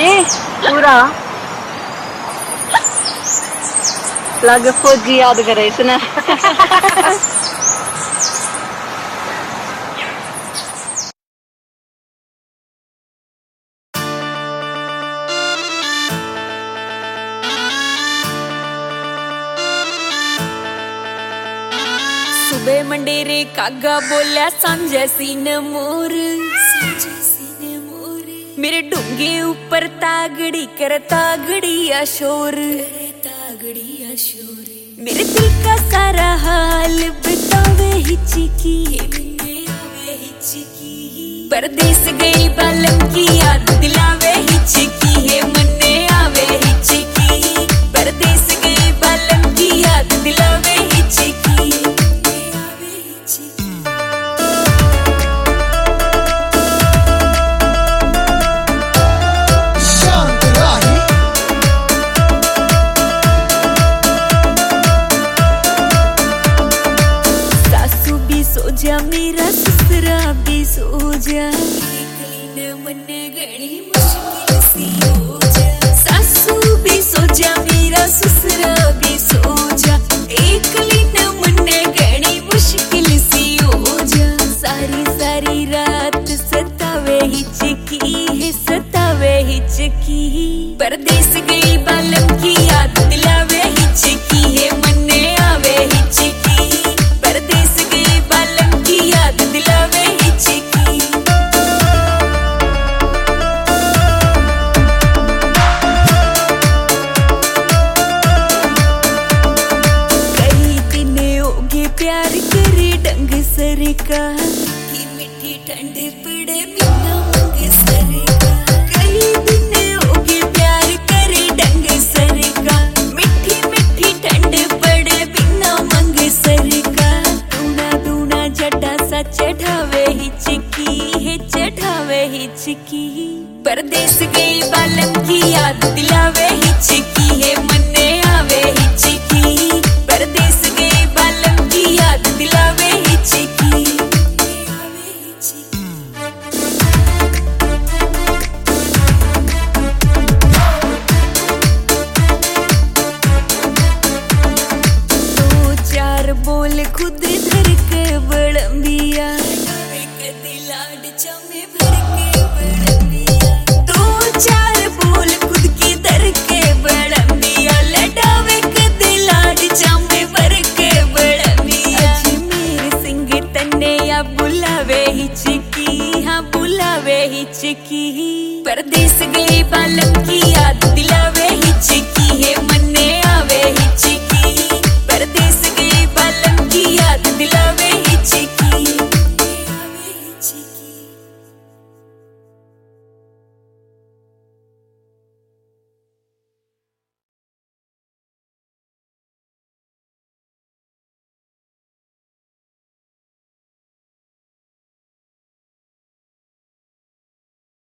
ए पूरा लग फौजी याद करे इसने। सुबह मंडेरे कागा बोलिया सांझे सीन मोर, मेरे डूंगे ऊपर तागड़ी कर तागड़िया शोर, मेरे दिल का सारा हाल बतावे हिचकी, परदेस गई बालम की याद दिलावे हिचकी है मन्ने आवे हिचकी, परदेस गई बालम की याद दिलावे हिचकी। जा मेरा ससुरा भी सो जा, मन्ने घणी मुश्किल सी हो जा, सासू भी सो जा मेरा ससुरा भी सो जा, एकली न मन्ने घणी मुश्किल सी हो जा, सारी सारी रात सतावे हिचकी है सतावे हिचकी, परदेस गई बालम की याद दिलावे हिचकी है मन्ने आवे हिचकी, परदेस गई बालम की याद दिलावे हिचकी। कई दिन होगे प्यार करे ढंग सर का, की मीठी ठंड पड़े बिना मंग सर का, कई दिन होगे प्यार करे ढंग सर का, मीठी मीठी ठंड पड़े बिना मंग सर का, दूना दूना जटा सा चढ़ावे हिचकी है चढ़ावे हिचकी, परदेस गई बालम की याद दिलावे हिचकी है मन्ने आवे हिचकी, परदेस गई बालम की याद दिलावे हिचकी। दो चार बोल खुद धर के बड़म्बिया, लाड चमे भर के बड़म्बिया, दो चार बोल खुद की धर के बड़म्बिया, लटावे कदे लाड चमे भर के बड़म्बिया, अजमेर सिंह तन्ने या बुलावे हिचकी, हाँ बुलावे हिचकी, परदेस गई बालम की याद दिलावे हिचकी है मन्ने आवे हिचकी।